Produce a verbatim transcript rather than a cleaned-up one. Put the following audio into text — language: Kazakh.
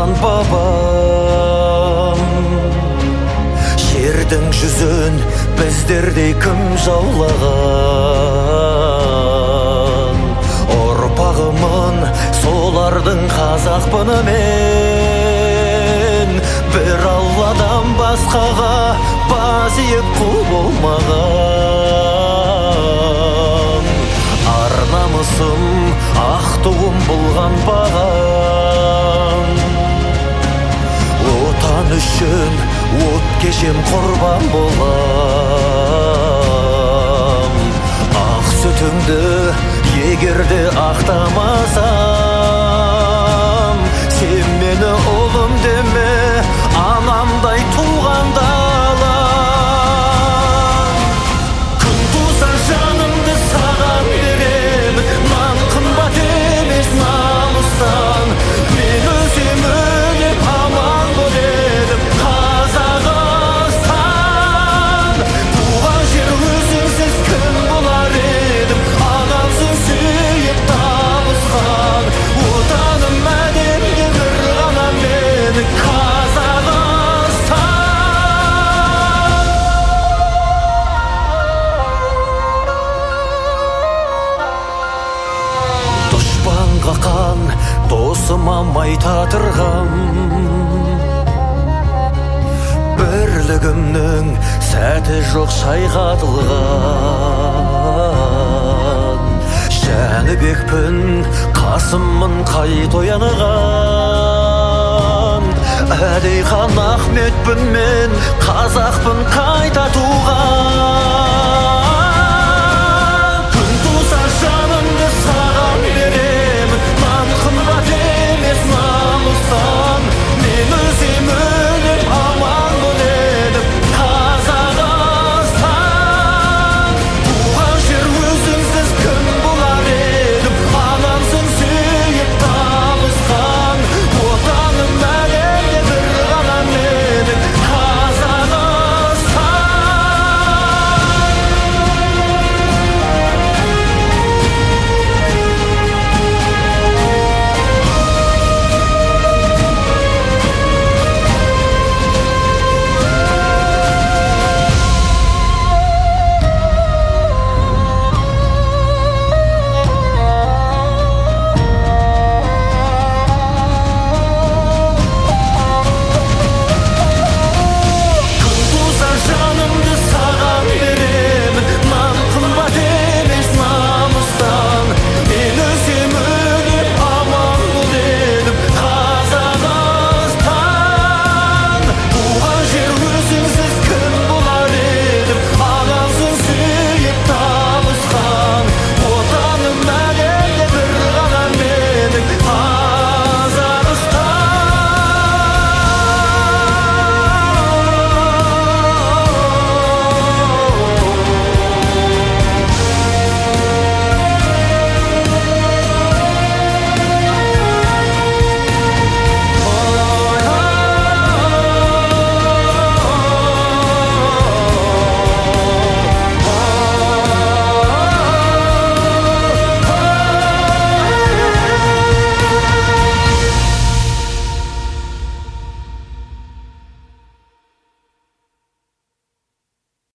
болған бабам. Жердің жүзін біздердей кім жаулаған? Ұрпағымын солардың қазақпыны мен, бір Алладан басқаға бас иіп құл болмаған. Ар намысым, ақ туым болған бағам. Отан үшін от кешем құрбан болам. Ақ сүтіңді егерде ақтамасам, сен мені ұлым деме, анамдай туғанда алам. Күн туса жанымды саған берем, нан қымбат емес намыстан. Мен өлсем өліп аман бол едім Қазақстан. Туған жер өзіңсіз кім болар едім, анамсың сүйіп табысқан. Отаным әлемде бір ғана менің Қазақстан. Дұшпанға қан, досыма май татырғам. Бірлігімнің сәті жоқ шайқатылған. Жәнібекпін, Қасыммын қайт оянған. Әлихан Ахметпін мен, қазақпын қайта туған.